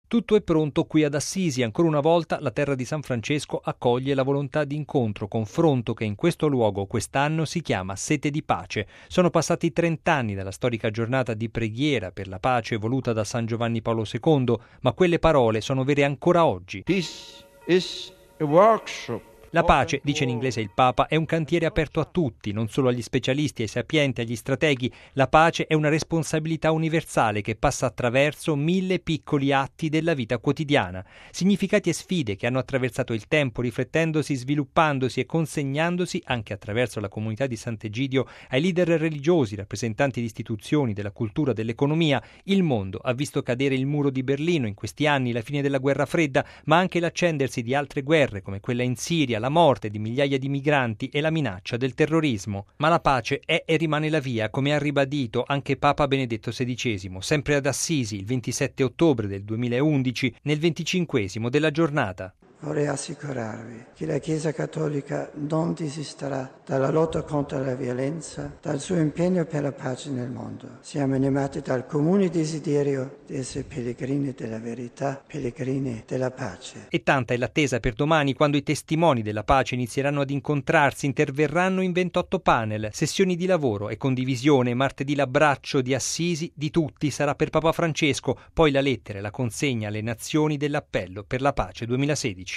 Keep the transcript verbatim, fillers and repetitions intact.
Tutto è pronto qui ad Assisi. Ancora una volta la terra di San Francesco accoglie la volontà di incontro, confronto che in questo luogo quest'anno si chiama Sete di Pace. Sono passati trent'anni dalla storica giornata di preghiera per la pace voluta da San Giovanni Paolo secondo, ma quelle parole sono vere ancora oggi. Peace is a workshop. La pace, dice in inglese il Papa, è un cantiere aperto a tutti, non solo agli specialisti, ai sapienti, agli strateghi. La pace è una responsabilità universale che passa attraverso mille piccoli atti della vita quotidiana, significati e sfide che hanno attraversato il tempo, riflettendosi, sviluppandosi e consegnandosi anche attraverso la comunità di Sant'Egidio ai leader religiosi, rappresentanti di istituzioni, della cultura, dell'economia. Il mondo ha visto cadere il muro di Berlino in questi anni, la fine della guerra fredda, ma anche l'accendersi di altre guerre come quella in Siria, la morte di migliaia di migranti e la minaccia del terrorismo. Ma la pace è e rimane la via, come ha ribadito anche Papa Benedetto sedicesimo, sempre ad Assisi il ventisette ottobre del duemilaundici, nel venticinquesimo della giornata. Vorrei assicurarvi che la Chiesa Cattolica non desisterà dalla lotta contro la violenza, dal suo impegno per la pace nel mondo. Siamo animati dal comune desiderio di essere pellegrini della verità, pellegrini della pace. E tanta è l'attesa per domani, quando i testimoni della pace inizieranno ad incontrarsi, interverranno in ventotto panel, sessioni di lavoro e condivisione. Martedì l'abbraccio di Assisi di tutti sarà per Papa Francesco, poi la lettera e la consegna alle nazioni dell'appello per la pace duemilasedici.